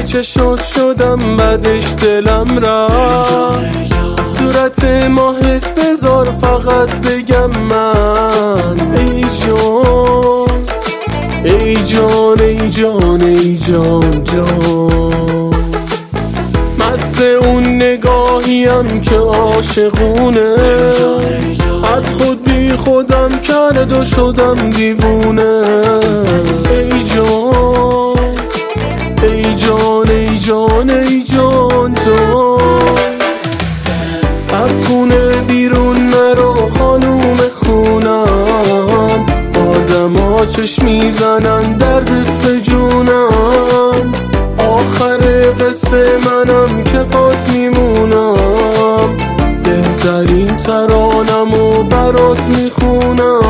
چه شدم بعدش دلم رفت. از صورت ماهت بذار فقط بگم من ای جان ای جان ای جان ای جان جان. مست اون نگاهیم که عاشقونه، از خود بی خودم کرد و شدم دیوونه. ای جان ای جان ای جان ای جان جان. از خونه بیرون نرو خانوم خونم، آدما چشم میزنن دردت به جونم. آخر قصه منم که پات میمونم، بهترین ترانمو برات میخونم.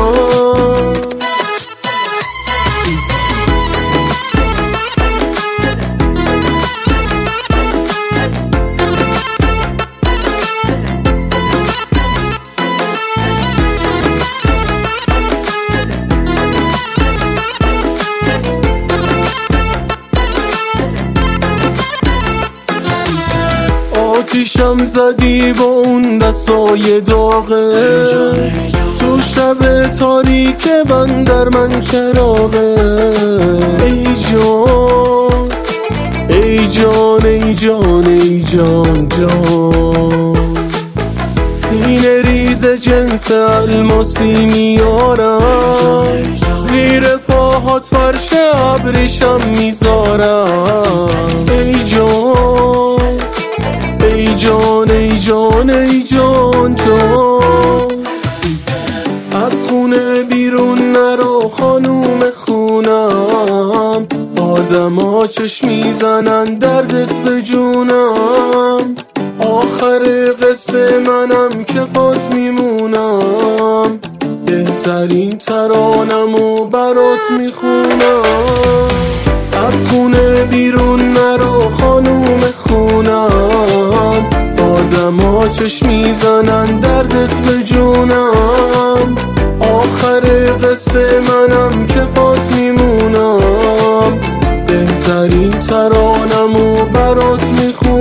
آتیشم زدی با اون دستای داغه، تو شب تاریک بندر من چراغه. ای جان ای جان ای جان ای جان جان. سینه ریز جنس الماسی میارم، زیر پاهات فرش ابریشم میذارم. ای جان ای جان ای جان ای جان جان. از خونه بیرون نرو خانوم خونم، آدما چشم میزنن دردت به جونم. آخر قصه منم که پات میمونم، بهترین ترانمو برات میخونم. از خونه بیرون نرو خانوم خونم، آدما چشم میزنن دردت به جونم. آخر قصه منم که پات میمونم، بهترین ترانمو برات میخونم.